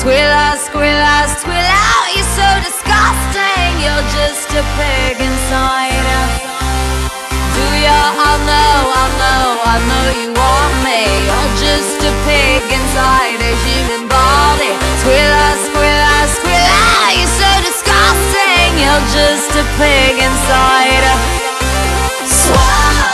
Squealer, squealer, squealer, you're so disgusting. You're just a pig inside. Do ya? I know you want me. You're just a pig inside a human body. Squealer, squealer, squealer, you're so disgusting. You're just a pig inside. Swine.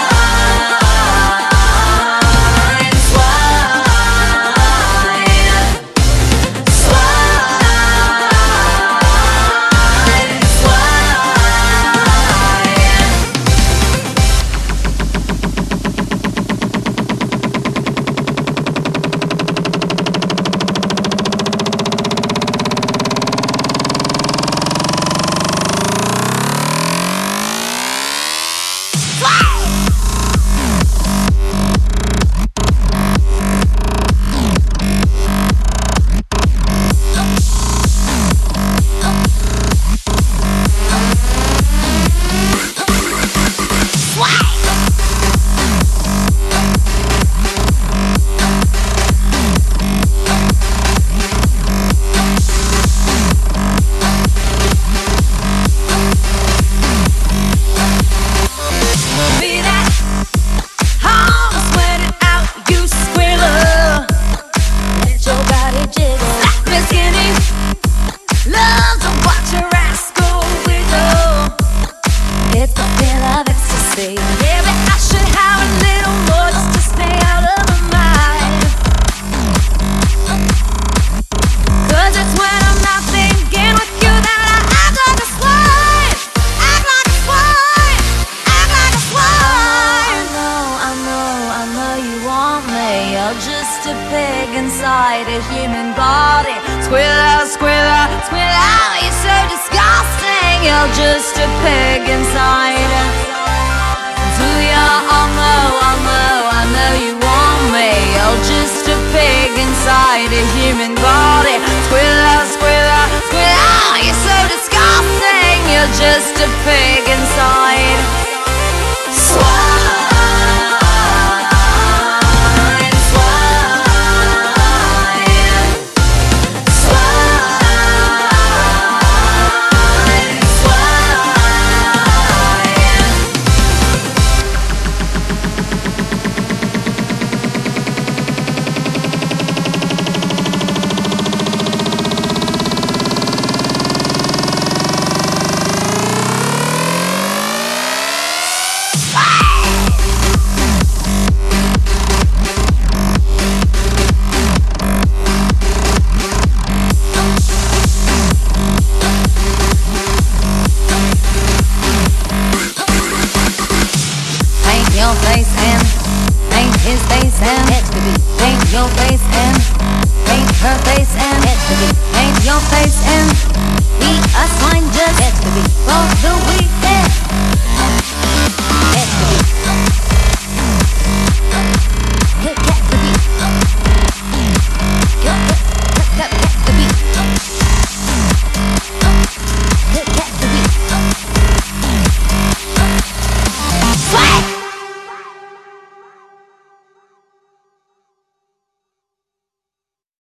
Paint your face and paint his face and paint your face and paint her face and paint your face and be a swine just for the weekend.